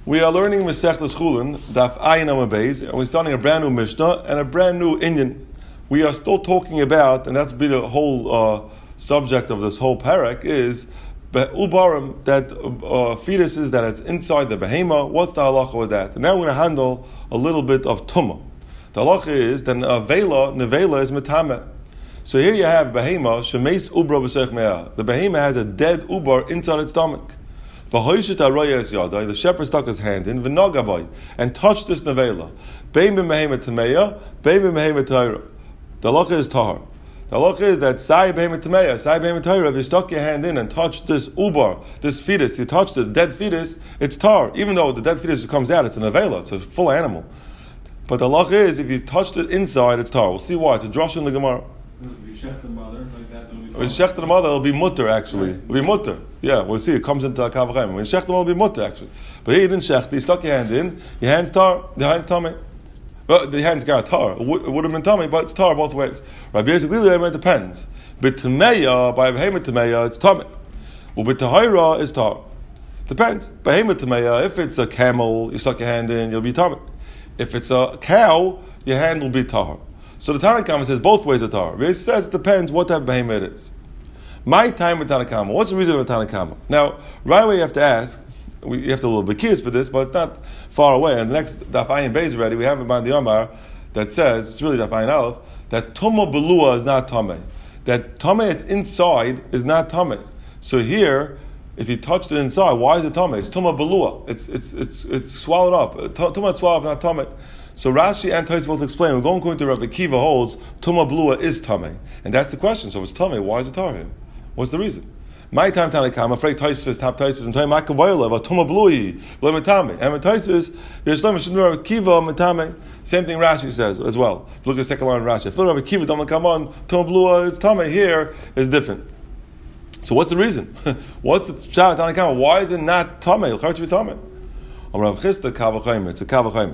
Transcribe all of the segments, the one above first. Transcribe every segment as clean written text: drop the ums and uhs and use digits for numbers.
We are learning Masechtas Chulin, Daf Ayin Amud Beis, and we're starting a brand new Mishnah and a brand new Inyan. We are still talking about, and that's been the whole subject of this whole parak, is Ubarim, that fetuses that it's inside the behema. What's the halacha with that? And now we're going to handle a little bit of Tumah. The halacha is that nevela is metame. So here you have behema, shemeis ubra b'seich me'ah. The behema has a dead ubar inside its stomach. The shepherd stuck his hand in and touched this nevela. The halacha is tahar. The halacha is that sai behema tameya, sai behema tahara. If you stuck your hand in and touched this ubar, this fetus, you touched the dead fetus, it's tar. Even though the dead fetus comes out, it's a nevela, it's a full animal. But the halacha is if you touched it inside, it's tar. We'll see why. It's a drush in the Gemara. If you shech the mother like that, when you shech the mother, it'll be mutter actually. It'll be mutter. Yeah, we'll see. It comes into the kavachayim. When you shech the mother, it'll be mutter actually. But here you didn't shech. You stuck your hand in. Your hand's tar. The hand's tummy. Well, the hand's got tar. It would have been tummy, but it's tar both ways. Right? Basically, it depends. But tameya, by behemoth tameya, it's tummy. Well, but tahira is tar. Depends. Behemoth tameya, if it's a camel, you stuck your hand in, you'll be tummy. If it's a cow, your hand will be tar. So the Tanakhama says both ways are tar. It says it depends what type of behemoth it is. My time with Tanakhama. What's the reason of Tanakhama? Now, right away you have to ask, you have to a little bit curious for this, but it's not far away. And the next Daf Ayin Beis already, we have a Bandi Omar that says, it's really Daf Ayin Aleph, that Tumah Belua is not Tameh. That Tameh it's inside is not Tameh. So here, if you touched it inside, why is it Tameh? It's Tumah Belua. It's swallowed up. Tumah is swallowed up, not Tameh. So Rashi and Tosfos both explain. We're going to Rabbi Kiva holds Tumah Belua is Tameh. And that's the question. So if it's Tameh, why is it Tar here? What's the reason? My time Tanakh, I'm afraid Tosfos tap Tosfos and tell me Makaboyla about Tumah Belui, Lemetame. And with Tosfos, Yeshlam Shemur Kiva Metame. Same thing Rashi says as well. If you look at the second line of Rashi. If Rabbi Kiva don't come on, Tumah Belua is Tameh. Here is different. So what's the reason? What's the Shah Tanakh? Why is it not Tameh? How should be Tameh? It's a Kavachayim.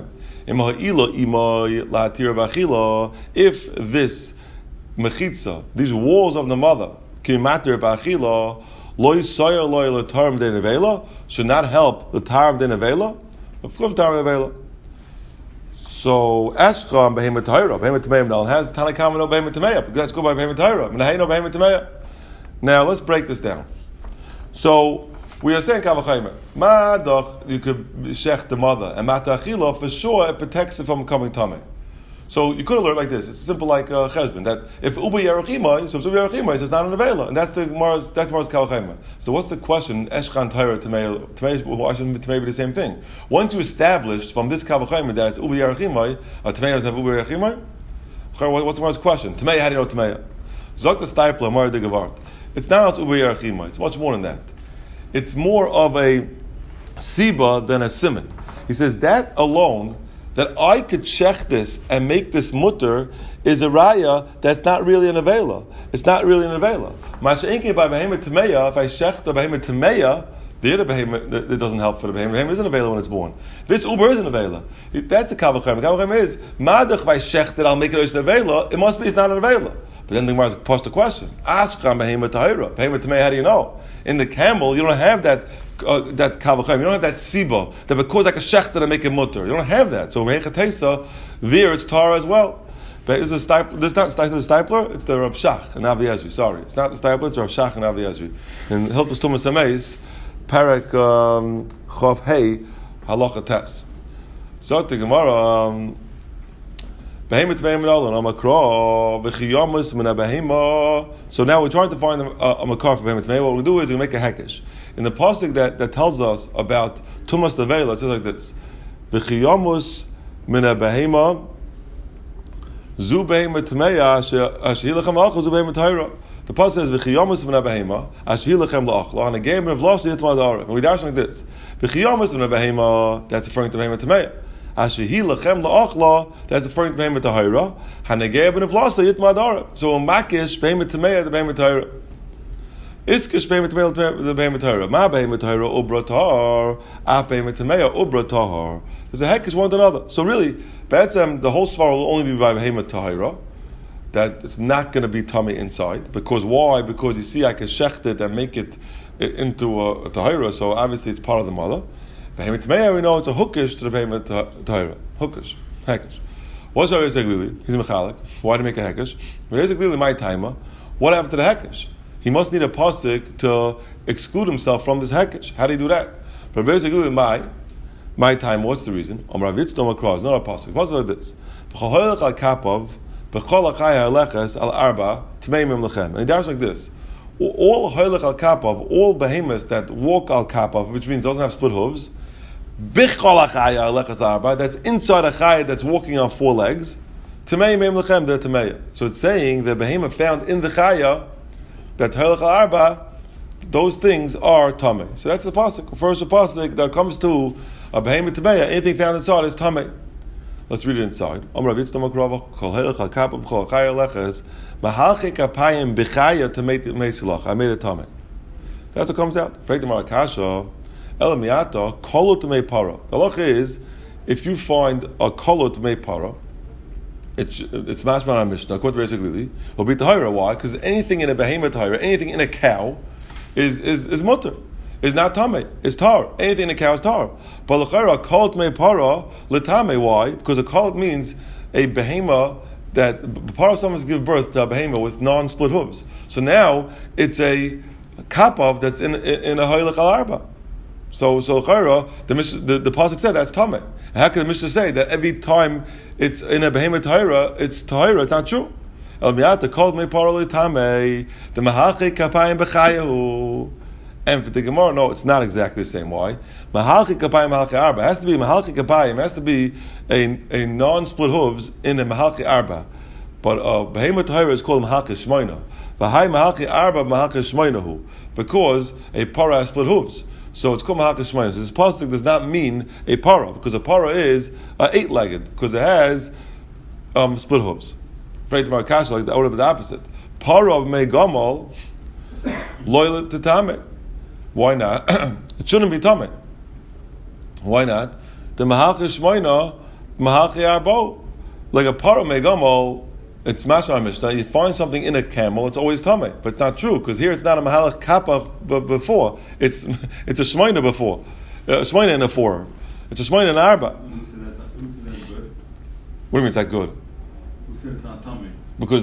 If this mechitza, these walls of the mother, should not help the tar of the nevela, of course tar of the nevela. So Eshkam behemoth tahira, behemoth tameya has Tanakama no behemoth tameya, because that's good by behemoth tahira. Menahay no behemoth tameya. Now let's break this down. So we are saying kavachayim. Ma'adach you could shech the mother, and matachila for sure it protects it from coming tameh. So you could have learned like this. It's simple like cheshbon that if uba yerachimai, so if uba yerachimai, it's not an avela, and that's Gemara's kavachayim. So what's the question? Eshchan Torah tamei. Why shouldn't tamei be the same thing? Once you establish from this kavachayim that it's uba yerachimai, tamei doesn't have uba yerachimai. What's Gemara's question? Tamei, how do you know tamei? Zok the Stipler, Mar de Gevart. It's not uba yerachimai. It's much more than that. It's more of a siba than a simon. He says that alone, that I could shech this and make this mutter, is a raya that's not really an avela. It's not really an avela. Masha'inki by behemoth tameya, if I shech the behemoth tameya, the other behemoth, it doesn't help for the behemoth. Behemoth isn't an avela when it's born. This uber is an avela. That's the kavachayim. The kavachayim is, madach if I shech that I'll make it an avela, it must be it's not an avela. But then the Gemara posed the question: Ashkam behemoth tahira, behemoth tameya. How do you know? In the camel, you don't have that kavachayim. You don't have that siba that because like a shechter to make a mutter. You don't have that. So mehechatesa, there it's tar as well. But is the stipler? This is not the stipler. It's the Rav Shach and Avi Ezri. Sorry, it's not the stipler. It's Rav Shach and Avi Ezri. In Hilchos Tumas Hameis, Parak Chav Hey Halacha Tes. So the Gemara. So now we're trying to find a makar for behemoth. What we do is we make a hekesh. In the pasuk that tells us about tumas nevela, it says like this: V'chiyamus min behema zu behemoth tameya ashilachem la'achla zu behemoth tahira. The pasuk says v'chiyamus min behema ashilachem la'achla, and a game of lost yitma da'arif. And we dash like this: V'chiyamus min behema, that's referring to behemoth tameya. Ashehi lachem la'achla, that's referring to behemoth tahira. Hanegei ben avlasa yitma da'arif. So a makish behemoth tameya the behemoth tahira. Iskish behemoth tameya the behemoth tahira. Ma behemoth tahira ubra tahar. Af behemoth tameya ubra tahar. There's a hekish one to another. So really, the whole svar will only be by behemoth tahira. That it's not going to be tummy inside. Because why? Because you see I can shecht it and make it into a tahira. So obviously it's part of the mother. Behemoth Tameya, we know it's a hookish to the Behemoth Tahira. Hookish. Hekish. What's our Rezek Lili? He's a Mechalik. Why to make a Hekish? Rezek Lili, my timer. What happened to the Hekish? He must need a pasuk to exclude himself from this Hekish. How do you do that? But Rezek Lili, my time, what's the reason? Amar Vitz Doma Kra, it's not a pasuk. What's like this? V'chohoylech al kapav, b'chol achaya aleches al arba, tmeimim lechem. And he does like this. All hoylech al kapav, all behemoths that walk al kapav, which means doesn't have split hooves, b'chol achaya aleches arba, that's inside a chaya that's walking on four legs, tmeimim lechem, they're tmeya. So it's saying the behemoth found in the chaya, that hoylech al arba, those things are tamei. So that's the pasuk. First the pasuk that comes to a behemoth tameya, anything found inside is tamei. Let's read it inside. Amar Vitz Doma Krava, Kol Helech Al Kapam, Kol Chaya Leches, Mahalche Kapayim B'chaya Tamei Silach. I made a tamei. That's what comes out. Freit Amar Akasha, El Miata, Kolo Tamei Para. The halach is, if you find a Kolo Tamei Para, it's mashman on Mishnah, according to Rezek Lili, will be tahira. Why? Because anything in a behemoth tahira, anything in a cow, is mutter. Is not tamei, is tar. Anything in a cow is tar. But l'chayra, kol tmei para, l'tamei. Why? Because a kol means a behemoth that para someone's give birth to a behemoth with non-split hooves. So now it's a kapav that's in a hoylech al arba. So l'chayra, the pasuk said that's tamei. How can the Mishnah say that every time it's in a behemoth tahira, it's tahira? It's not true. El miata kol tmei para l'tamei, the mahache kapayim b'chayahu. And for the Gemara, no, it's not exactly the same. Why? Mahalchi kapayim, mahalchi arba. It has to be mahalchi kapayim. It has to be a non-split hooves in a mahalchi arba. But behemoth tahira is called mahalchi shmoina. V'hai mahalchi arba mahalchi shmoinahu, because a para has split hooves. So it's called mahalchi shmoina. So this pasuk does not mean a para, because a para is eight-legged, because it has split hooves. Freit Marakash, like the order of the opposite. Para of mei gamal loyal to tameh. Why not? It shouldn't be tamei. Why not? The mahalchi shmoina, mahalchi arbo. Like a para megamol, it's mashma mishnah. You find something in a camel, it's always tamei, but it's not true because here it's not a mahalach kappa before. It's a shmoina before, shmoina in a four. It's a shmoina in arba. Who said that's good? What do you mean it's that good? Who said it's not tamei? Because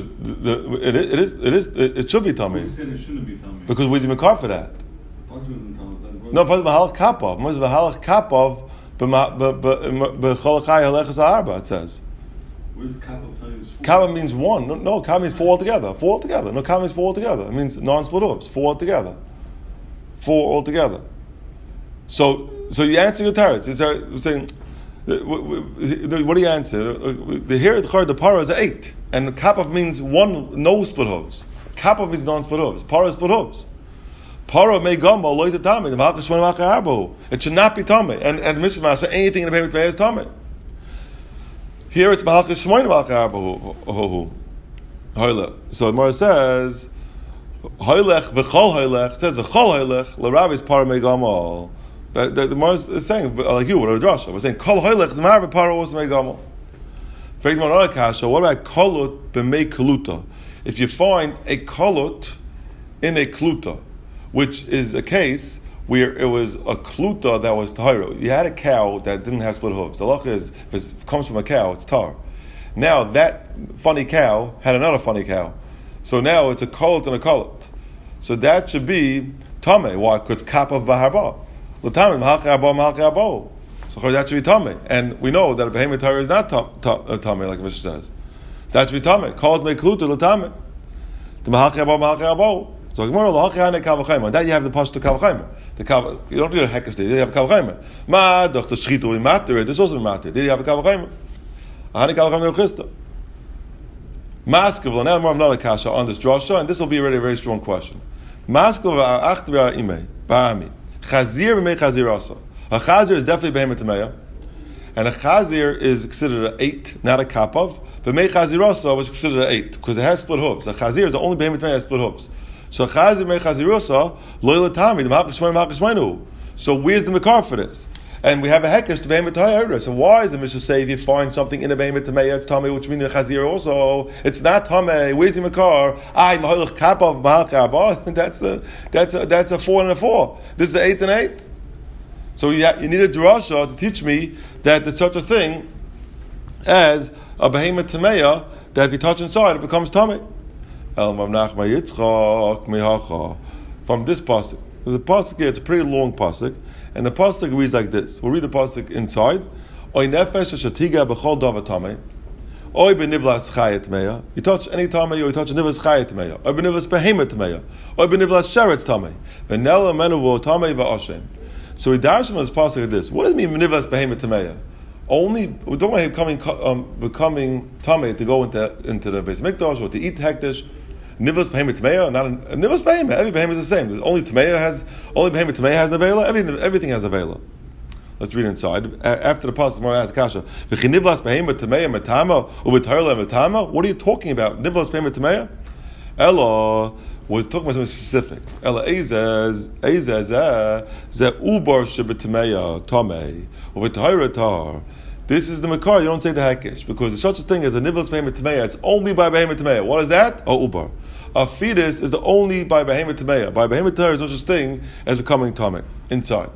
it should be tamei. Who said it shouldn't be tamei? Because we're makar for that. No, but mahalach kapov. What's mahalach kapov? B'cholachai halechas arba. It says. What does kapov tell you? Kappa means one. No, kappa means four altogether. Four altogether. No, kappa means four altogether. It means non-split hooves. Four altogether. Four altogether. So you answer your teretz. You're saying, what do you answer? Here the para is 8, and kappa means one, no split hooves. Kappa means non-split hooves. Para is split hooves. Para may gama loy to tamei. The mahalchi shmoina mahalchi arba. It should not be tamei. And the Mishnah says anything in the behemoth is tamei. Here it's mahalchi shmoina mahalchi arba. So the Gemara says hoylech v'chol hoylech. It says v'chol hoylech l'ravis para may gama. The Gemara is saying like you, what a drasha. We're saying kol hoylech is marva para also may gama. What about kolut b'mei kaluta? If you find a kolut in a kluta, which is a case where it was a kluta that was tahira. You had a cow that didn't have split hooves. The halach is, if it comes from a cow, it's tar. Now that funny cow had another funny cow. So now it's a kolut and a kolut. So that should be tamei. Why? Because it's kap of baharba. L'tamei, mahalchi arba, mahalchi arba. So that should be tamei. And we know that a behemoth tahira is not tamei, like the Mishnah says. That should be tamei. Kolut me kluta l'tamei. The mahalchi arba, mahalchi arba. So Gemara lahachane kavachaymer. That you have the pashto kavachaymer. You don't need a hekesh day. You have a kavachaymer. Ma doch the shchitu in matter. This also in matter. Did you have a kavachaymer? Ahane kavachaymer chista. Maskav. Now more of another kasha on this drasha, and this will be already a very strong question. Maskav achtvia imei barami chazir b'mei chazir asa. A chazir is definitely behemoth tameya, and a chazir is considered an 8, not a kapav. But mei chazir asa was considered an 8 because it has split hooves. A chazir is the only behemoth tameya that has split hooves. So chazir mei chazirosa loyal tami the mahalchi shmoina. So where's the makar for this? And we have a hekesh to behemoth tahira. So why is the Mishnah say if you find something in a behemoth tameya it's tamei, which means a chazir also it's not tamei? Where's the makar? I mahalach kapav mahalchi arba. That's a 4 and a 4. This is an 8 and 8. So you need a drasha to teach me that there's such a thing as a behemoth tameya, that if you touch inside, it becomes tamei. From this pasuk, there's a pasuk here. It's a pretty long pasuk, and the pasuk reads like this. We'll read the pasuk inside. Oy nefesh shetiga b'chol davar tamei. Oy benivlas chayet tameya. You touch any tamei, or you touch a nivlas chayet tameya. Oy benivlas behemoth tameya. Oy benivlas sheretz tamei. V'nela menu tamei v'ashem. So we dash from this pasuk like this. What does it mean benivlas behemoth tameya? Only we don't want him becoming tamei to go into the Beis Mikdash or to eat hekdesh. Nivlas behemoth tameya, not a nivlas behemoth. Every behemoth is the same. Only behemoth tameya has nevela. Everything has nevela. Let's read inside. After the pasuk, more asks kasha. V'chinivlas behemoth tameya metama u'v'tarla metama. What are you talking about? Nivlas behemoth tameya? Ella, we're talking about something specific. Ella ezez ze ubar shebetameya tamei u'v'tarla tar. This is the makar. You don't say the hakesh because there's such a thing as a nivlas behemoth tameya. It's only by behemoth tameya. What is that? Oh, ubar. A fetus is the only by behemoth tameya. By behemoth tameya, there's no such thing as becoming tamei inside.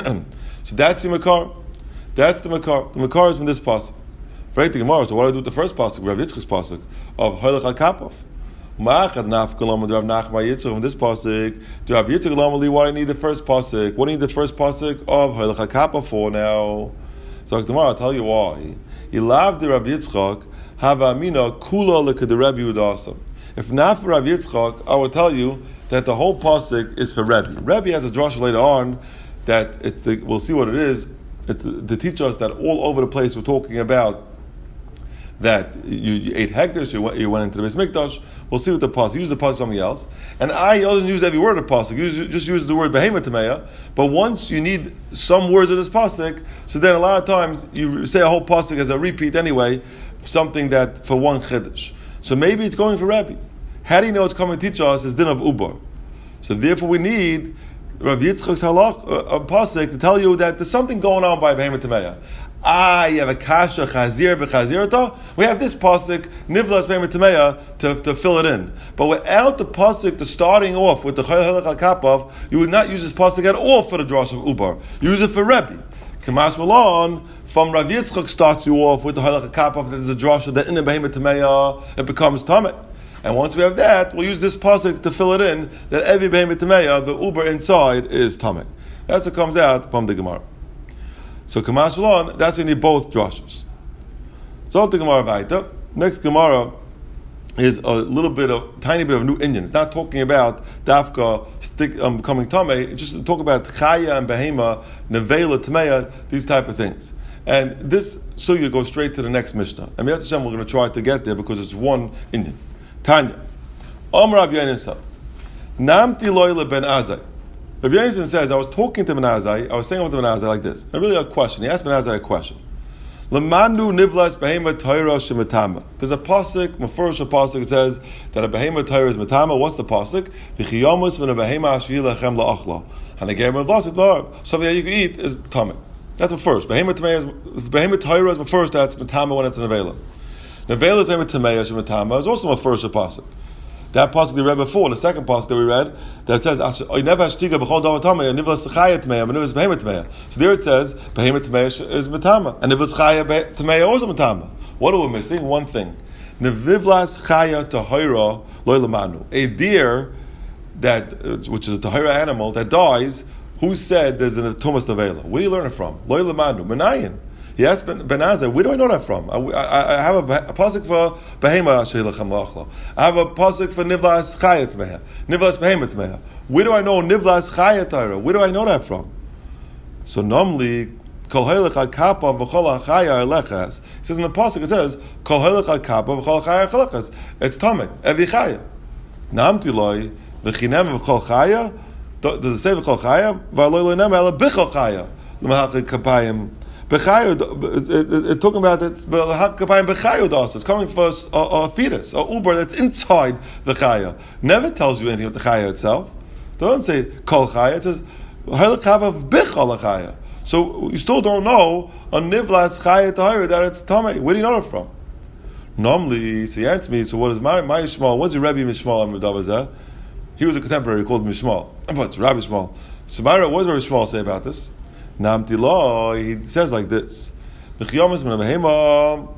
So that's the makar. That's the makar. The makar is from this pasuk. Right, the Gemara. So what do I do with the first pasuk, Rav Yitzchak's pasuk of Hoylech HaKapov? Ma'achad nafkalam with Rav Nachman Yitzchak from this pasuk. Do Rav Yitzchak Lamali? What do I need the first pasuk? What do I need the first pasuk of Hoylech HaKapov for now? So the Gemara, I'll tell you why. Ilav the Rav Yitzchak have amina kula lekad Rabbi Yehuda. If not for Rav Yitzchak, I will tell you that the whole pasuk is for Rebbe. Rebbe has a drasha later on that we'll see what it is. To teach us that all over the place we're talking about that you ate hekdesh, you went into the Beis Mikdash. We'll see what the pasuk. Use the pasuk something else. And I doesn't use every word of pasuk. Just use the word behemoth tameya. But once you need some words of this pasuk, so then a lot of times you say a whole pasuk as a repeat anyway, something that for one chiddush. So maybe it's going for Rabbi. How do you know it's coming to teach us is din of ubar? So therefore we need Rav Yitzchak's halach, a pasuk to tell you that there's something going on by behemoth tameya. You have a kasha chazir b'chazirta. We have this pasuk nivlas behemoth tameya to fill it in. But without the pasuk, the starting off with the Hoylech HaKapov, you would not use this pasuk at all for the drash of ubar. Use it for Rebbe. Kamash Malon from Rav Yitzchak starts you off with the Hoylech HaKapov. There's a drash that in the behemoth tameya it becomes tamei. And once we have that, we'll use this pasuk to fill it in, that every behemoth tameya, the uber inside, is tamei. That's what comes out from the Gemara. So Kamash Malon, that's when you need both drashas. So the Gemara Vaita. Next Gemara is a tiny bit of new Indian. It's not talking about dafka becoming tamei. It's just talk about chaya and behema, nevela, tameya, these type of things. And this sugya goes straight to the next Mishnah. And Mitzvah Hashem, we're going to try to get there because it's one Indian. Tanya, Rav Yonasan, Namti loyle ben Azai. Rav Yonasan says, I was talking to Ben Azai, I was saying with Ben Azai like this. And really a question. He asked Ben Azai a question. Lemanu nivlas behema Torah shemetama. There's a pasuk, Mefurish pasuk, it says that a behema Torah is metama. What's the pasuk? V'chiyomus v'na behema ashvi lechem la'achla. And the game of lost it. Something that you can eat is tamei. That's the first. Behema Torah is Mefurish, that's metama when it's an avela. Nevela Behema Tameya shemetama is also Mefurish pasuk. That pasuk we read before, the second pasuk that we read, that says, "I never hashtiga b'chol davar tamei, and nivlas chaya tameya, and nivlas behemoth tameya." So there it says, "Behemoth tameya is metama, and nivlas chaya tameya also metama." What are we missing? One thing: nivlas chaya tahira loy lamanu. A deer which is a tahira animal that dies. Who said there's a tumas nevela? Where do you learn it from? Loy lamanu menayin. He asked Ben Azai, where do I know that from? I have a pasuk for behema sheilachem la'achla. I have a pasuk for nivlas chayat meha, nivlas behemoth meha. Where do I know nivlas chayat Torah? Where do I know that from? So normally, kol hoylech hakapa v'chol hachaya elechas. It says in the pasuk, it says kol hoylech hakapa v'chol hachaya elechas. It's tamei every chaya. Namti loy v'chinem v'chol chaya. Does it say v'chol chaya? V'aloy lo nem ela b'chol chaya. L'mahachik kapayim. It's talking about it's coming for a fetus, a uber that's inside the chaya. Never tells you anything about the chaya itself. They don't say kol chaya. It says halachavav bichal chaya. So you still don't know on nivlas chaya tahira that it's tamei. Where do you know it from? Normally, so he answers me. So what is my Yishmael? What's the Rebbe Mishmael Amidavazah? He was a contemporary called Mishmael, but it's Rabbi Shmuel. So what does Rabbi Shmuel say about this? Namtilo, he says like this. B'chiyomis ben behema.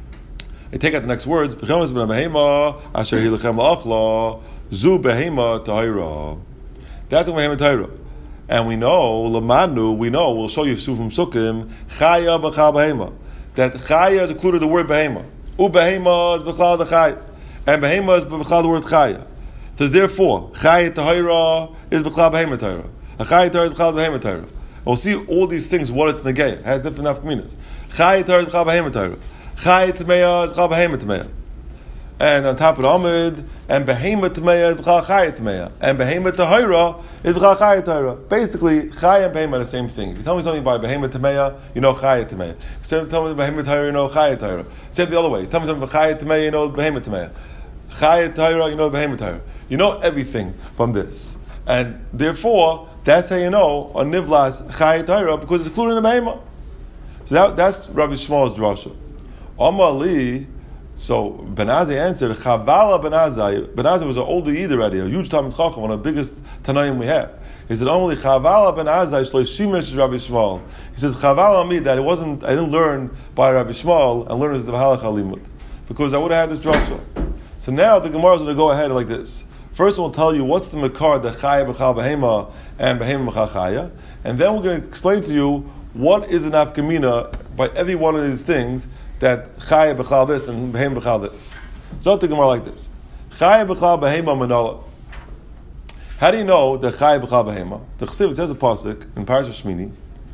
I take out the next words. B'chiyomis ben behema asher hilechem la'achla zu behema tahira. That's what behema tahira. And we know, lamanu, we'll show you from Sukkim, chaya b'chal behema. That chaya is included the word behema. Behema is b'chal the chaya. And behema is b'chal the word chaya. So therefore, chaya tahira is b'chal behema tahira. A chaya tahira is b'chal behema tahira. We'll see all these things, what it's negayah. It has different nafkaminas. Chaya tahira is b'chal behema tahira. Chaya tameya is b'chal behema tameya. And on top of the Amid, and behema tameya is b'chal chaya tameya. And behema tahira is b'chal chaya tahira. Basically, chaya and behema are the same thing. If you tell me something by behema tameya, you know chaya tameya. If you tell me behema tahira, you know chaya tahira. Same the other way. If you tell me something by chaya tameya, you know behema tameya. Chaya tahira, you know behema tahira. You know everything from this. And therefore, that's how you know on Nivlas chaya tahira, because it's included in the behema. So that's Rabbi Shmuel's drasha. Amar li. So Ben Azai answered, Chavala Ben Azai. Ben Azai was an older Yid already, a huge Talmid Chacham, one of the biggest Tanaim we have. He said, only Chavala Ben Azai shloishimish Rabbi Shmuel. He says, Chavala on me that I didn't learn by Rabbi Shmuel and learn as the Halach Halimut, because I would have had this drasha. So now the Gemara is going to go ahead like this. First we'll tell you what's the Makar, the Chaya B'chal Behema and Behema B'chal Chaya, and then we're going to explain to you what is an Nafkamina by every one of these things, that Chaya B'chal this and Behema B'chal this. So the Gemara like this. Chaya B'chal Behema Manala. How do you know that Chaya B'chal Behema? The Chesiv says a pasuk in Parashat Shmini.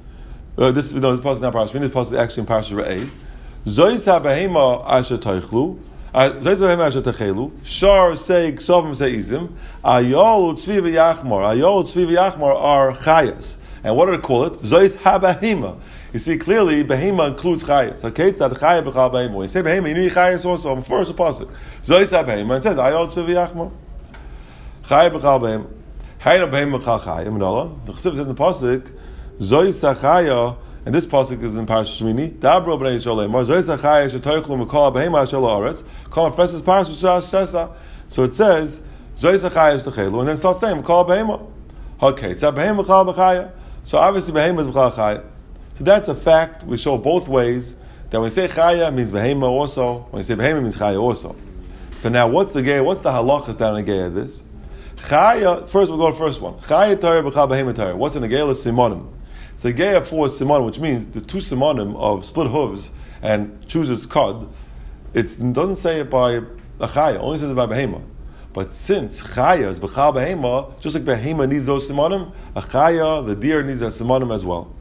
This pasuk is not Parashat Shmini. This pasuk is actually in Parashat Re'eh. Zois HaBehema Asher Teichlu. Zois HaBehema Asher Techelu. Shar Sei Ksovim Sei Izim. Ayol Utzvi V'Yachmar. Ayol Utzvi V'Yachmar are Chayas. And what do they call it? Zois HaBehema. You see clearly, behema includes chayas. Okay, it's that chaya b'chal behema. When you say behema, you need chayas also. First, a pasuk. Zois behema. It says ayol tzvi yachma. Chaya b'chal behema. Hayna behema b'chal chaya. Menala. The Chesiv says in the pasuk, zois chaya, and this pasuk is in Parashat Shmini. Dabro b'nei Yisrael le'mar zois chaya shetoichlu mekol behema shel haaretz. Kol freses Parashat Shesa. So it says zois chaya shtechelu, and then starts saying mekol behema. Okay, it's a behema b'chal b'chaya. So obviously behema is b'chal chaya. So that's a fact. We show both ways that when we say chaya means behema also. When we say behema means chaya also. So now, what's the halachas down in the gay of this? Chaya. First, we'll go to the first one. Chaya Torah b'chal behema Torah. What's in the gay? Simonim. It's the gay of 4 simonim, which means the 2 simonim of split hooves and chooses cod. It doesn't say it by a chaya. It only says it by behema. But since chaya is b'chal behema, just like behema needs those simonim, a chaya, the deer, needs a simonim as well.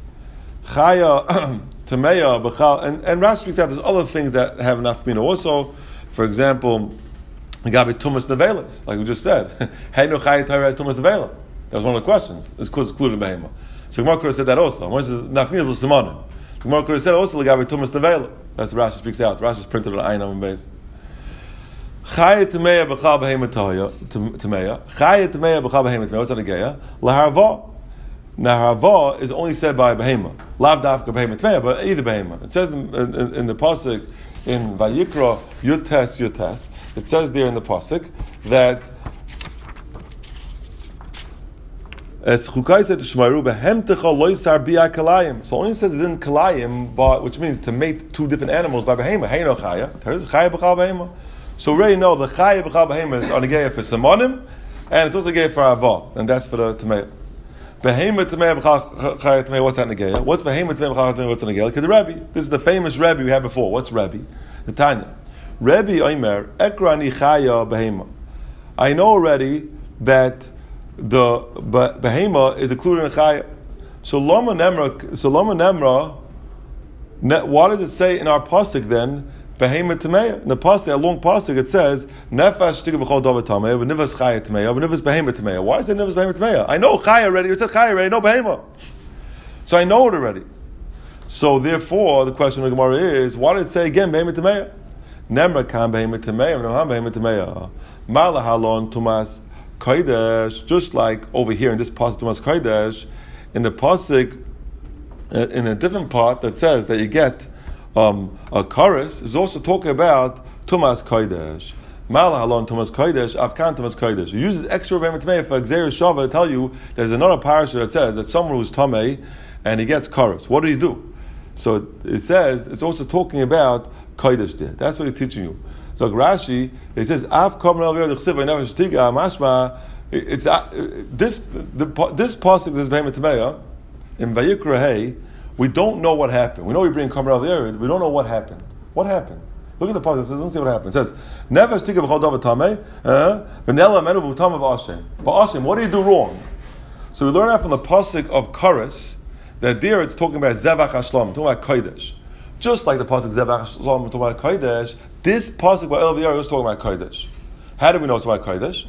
Chaya, Tameya, B'chal, and Rashi speaks out, there's other things that have enough mina also. For example, Gabi Tumas Nevelas, like we just said. Hey no Chaya Torah has Tumas Nevela. That was one of the questions. It's included in Behema. So Gemara could have said that also. One says, Nafmina L'Simonim. Gemara could have said also, Gabi Tumas Nevela. That's what Rashi speaks out. Rashi is printed on Einam and Beis. Chaya Tameya B'chal Behema Tameya. Chaya Tameya B'chal Behema Tameya. What's that again? Laharva. Now, Harava is only said by Behema. Lav dafka Behema Tmeya, but either Behema. It says in the pasuk in Vayikra Yutes. It says there in the pasuk that as Chukai said to Shmaru behemtecha loisar bia kalayim. So it only says it in kalayim, but which means to mate 2 different animals by Behema. Hey no chaya. There's chaya b'chal Behema. So we already know the chaya b'chal Behema is on the gaya for Simonim, and it's also gaya for Harava, and that's for the Tmeya. Behema Tameya B'chal Chaya Tameya, what's that negaya? What's Behema Tameya B'chal Tameya, what's the negaya? Like the Rebbe. This is the famous Rebbe we had before. What's Rebbe? The Tanya. Rebbe Omer, Ekrani Chaya Behema. I know already that the Behema is included in Chaya. So Lama Nemra, what does it say in our pasuk then? Behema Tameya. In the pasuk, that long pasuk, it says Nefesh Shtika B'chol Dava Tameya, V'Nivas Chaya Tameya, V'Nivas Behema Tameya. Why is it Nivas Behema Tameya? I know Chaya already. It said Chaya already. No Behema. So I know it already. So therefore, the question of the Gemara is, why did it say again Behema Tameya? Nemra Kan Behema Tameya, V'Nimham Behema Tameya. Mala Halon Tumas Kodesh. Just like over here in this pasuk Tumas Kodesh, in the pasuk, in a different part that says that you get a chorus is also talking about Tumas Kodesh. Mala Halon Tumas Kodesh, Afkan Tumas Kodesh. He uses extra Behema Tameya for Xer Shava to tell you there's another parasha that says that someone who's Tamei, and he gets karas. What do you do? So it says it's also talking about kodesh there. That's what he's teaching you. So Rashi, he says Av mashma. It's this pasuk, this Behemoth Tameya in Vayikra Hey. We don't know what happened. We know we bring Kamer Al Yerid. We don't know what happened. What happened? Look at the pasuk. It says, let's see what happened. It says, "Never shtika b'chol davar tamei, v'nela menu v'utama v'ashem." V'ashem, what did he do wrong? So we learn that from the pasuk of Karas that there it's talking about Zevach Hashlam, talking about Kodesh. Just like the pasuk Zevach Hashlam, talking about Kodesh. This pasuk by El Yerid was talking about Kodesh. How do we know it's about Kodesh?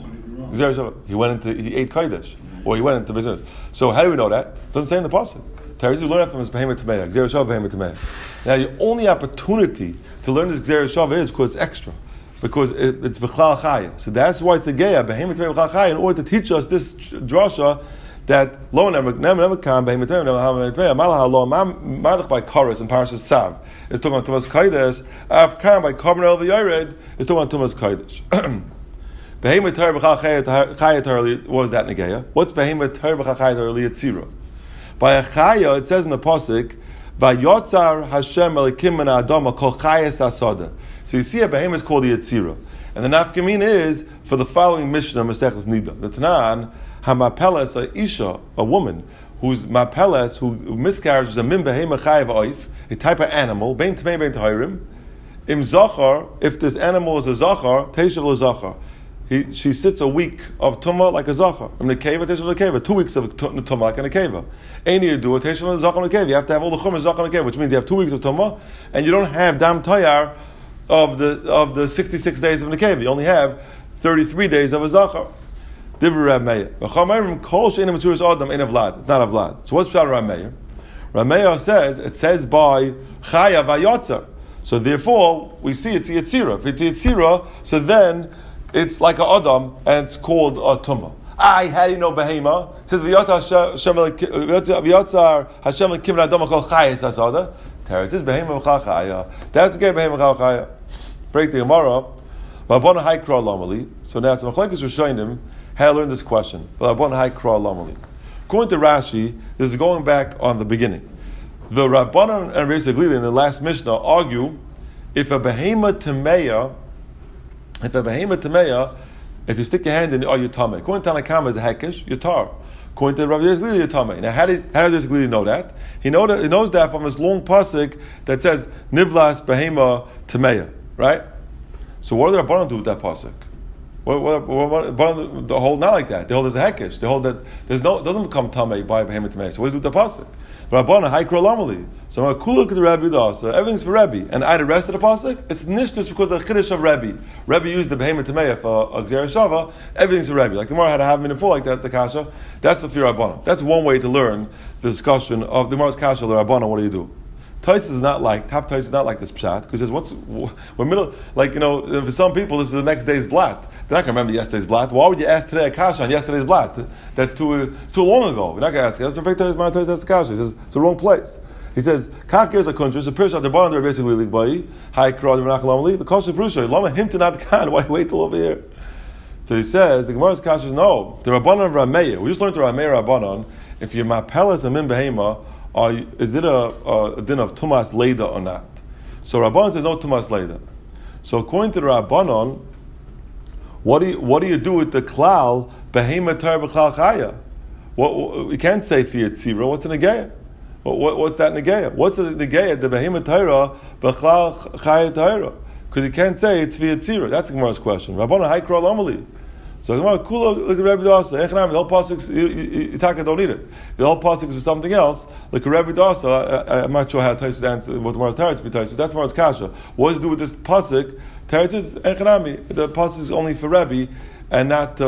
He ate Kodesh, or he went into business. So how do we know that? It doesn't say in the pasuk. Terezi, we learn that from his Behemoth Tameya, Gzeir Shav Behemoth Tameya. Now, your only opportunity to learn this Gzeir Shav is because it's extra, because it's B'chlal Chaya. So that's why it's the Geya Behemoth Tameya B'chlal Chaya, in order to teach us this drasha that Lo Never Kam Behemoth Tameya Never Tameya Malach Lo Malach by Koros in Parashas Tzav. It's talking about Tumas Kodesh. Av Kam by Kamer El V'Yored. It's talking about Tumas Kodesh. Behemoth Tameya B'chlal Chaya Tarli. What is that Negeya? What's Behemoth Tameya B'chlal Chaya Tarli Yitzira? By Achaya, it says in the pasuk, "Vayotzar Hashem Elikim Min Adama Kol Chayes Asada." So you see, a behemoth is called the Yetzira, and the nafkamin is for the following Mishnah Maseches Nida. The Tanan Hamapeles, a Isha, a woman whose mapeles, who miscarriages a min behemoth chayav oif, a type of animal, bein tmei bein tahirim, im zachar. If this animal is a zachar, teishav l'zachar. She sits a week of tumah like a zachar. In the keva, teishav l'keva. 2 weeks of tumah like in a keva. Any you do a teishav l'zachar in a keva. You have to have all the chumah zachar in a keva, which means you have 2 weeks of tumah, and you don't have dam tayar of the 66 days of the keva. You only have 33 days of a zachar. Divri Rav Meir. Kol she'enim mitzuras adam ein avlad. It's not avlad. So what's Pshat Rav Meir? Rav Meir says it says by chaya vayotzer. So therefore we see it's Yetzira. If it's Yetzira, so then it's like a Adam, and it's called a Tumah. How do you know Behema? It says, V'yotzar Hashem l'kim Adama kol chayes asada. It says Behema v'chal chaya. That's the Behema v'chal chaya. Break the Gemara. V'abon ha'ikra lamali. So now it's a machlekes Rishonim how to learn this question. V'abon ha'ikra lamali. According to Rashi, this is going back on the beginning. The Rabbanan and Reis Aglili in the last Mishnah argue if a Behema Tameya, if you stick your hand in it, you're tamei. According to Tanakama, is a hekesh, you're tar. According to Rav Yezli, you're tamei. Now, how does Yezli know that? He knows that from his long pasuk that says Nivlas Behema Tameya, right? So what do the Rabbanan do with that pasuk? The whole not like that. They hold there's a hekesh. They hold that it doesn't become tamei by Behema Tameya. So what do you do with the pasuk? Rabbanan Haikra Lamali. So I'm going to look at the Rebbe Dasa. Everything's for Rebbe. And the rest of the pasuk, it's nishtus because of the chiddush of Rebbe. Rebbe used the Behema Tameya for Gzeir Shava. Everything's for Rebbe. Like the Gemara had to have minute full like that. The kasha. That's for Rabbanan. That's one way to learn the discussion of the Gemara's kasha. The Rabbanan. What do you do? Taisus is not like this pshat because says we're middle for some people this is the next day's blat. They're not going to remember yesterday's blat. Why would you ask today a kasha on yesterday's blat? That's too long ago. We're not going to ask. That's a fake Taisus. My Taisus that's a kasha. He says it's the wrong place. He says kach gears a kuntra. So pirsh the bottom they're basically ligbai high krod v'nachlamli because of brusha lama him to not kan. Why wait till over here? So he says the Gemara's kasha is no. The Rabbanan of Rameya. We just learned the Rameya Rabbanan. If your mapelas and min behema. Is it a din of Tumas Leida or not? So Rabbanan says no Tumas Leida. So according to the Rabbanan, what do you do with the klal behema tar b'chal chaya? We can't say for Yetzira. What's a negeya? What's that negeya? What's the negeya? The behema tar b'chal chaya tar? Because you can't say it's for Yetzira. That's the Gemara's question. Rabbanan haikra lamali. So the Gemara kula look at Rebbe Dasa. The whole pasuk Itaka don't need it. The whole pasuk is for something else. Like Rebbe Dasa, I'm not sure how Taisus answer what tomorrow's Teretz be Taisus. That's tomorrow's kasha. What does it do with this pasuk? Teretz is echanami. The pasuk is only for Rebbe and not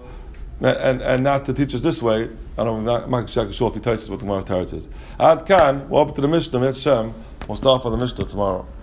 to teach us this way. I don't know. I'm not sure if he Taisus what tomorrow's Teretz is. Ad kan. We're up to the Mishnah. We'll start for the Mishnah tomorrow.